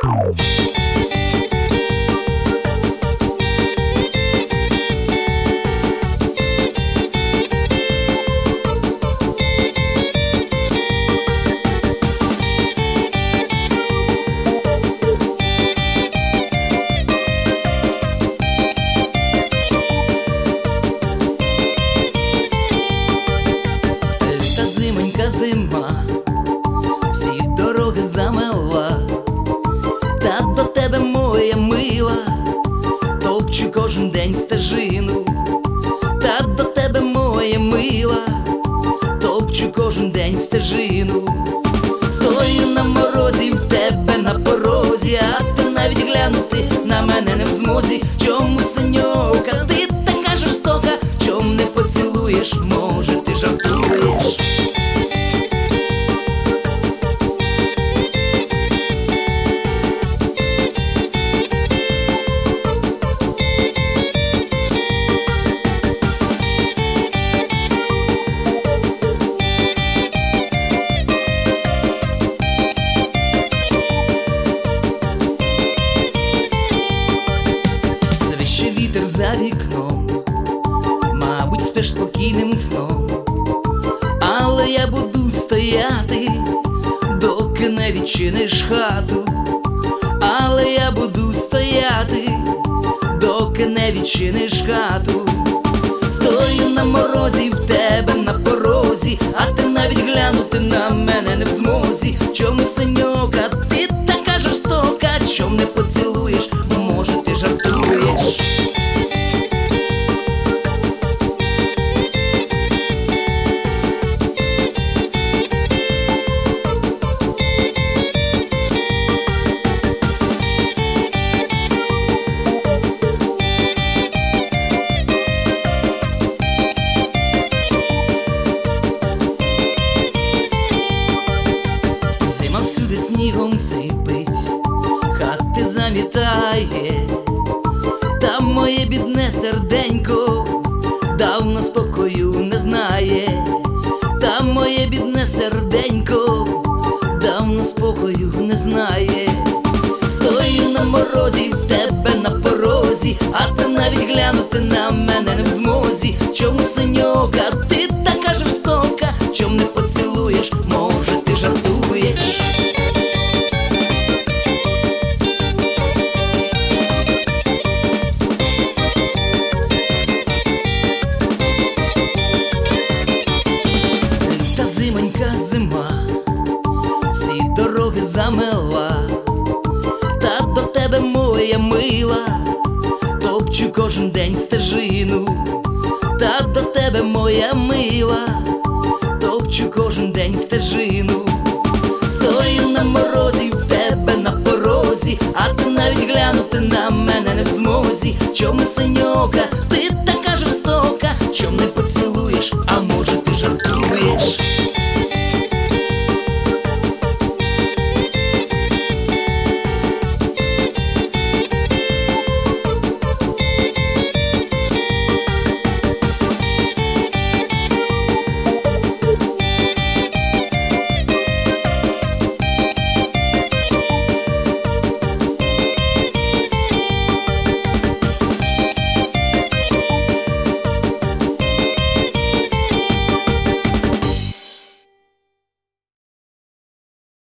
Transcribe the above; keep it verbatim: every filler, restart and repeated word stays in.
Зима, всі дороги замела, та до тебе, моя мила, топчу кожен день стежину. Та до тебе, моя мила, топчу кожен день стежину. Стою на морозі, в тебе на порозі, а ти навіть глянути на мене не в змозі. Чому, синьока, ти така жорстока? Чом не поцілуєш, може ти жартуєш? Вітер за вікном, мабуть, спиш спокійним сном, але я буду стояти, доки не відчиниш хату. Але я буду стояти, доки не відчиниш хату. Стою на морозі, в тебе на порозі, а ти навіть глянути на мене не в змозі. Чому, синьока, ти така жорстока? Чом не поцілуєш, може ти жартуєш? Всюди снігом сипить, хати замітає, та моє бідне серденько давно спокою не знає. Та моє бідне серденько давно спокою не знає. Стою на морозі, в тебе на порозі, а ти навіть глянути на мене не в змозі. Чому, синьока, ти така жорстока? Чом не поцілуєш, може ти жартуєш? Зимонька зима, всі дороги замела, та до тебе, моя мила, топчу кожен день стежину. Та до тебе, моя мила, топчу кожен день стежину. Стою на морозі, в тебе на порозі, а ти навіть глянути на мене не в змозі. Чому,